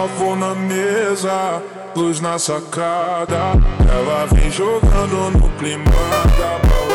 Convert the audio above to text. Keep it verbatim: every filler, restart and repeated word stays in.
copo na mesa, luz na sacada. Ela vem jogando no clima da balada.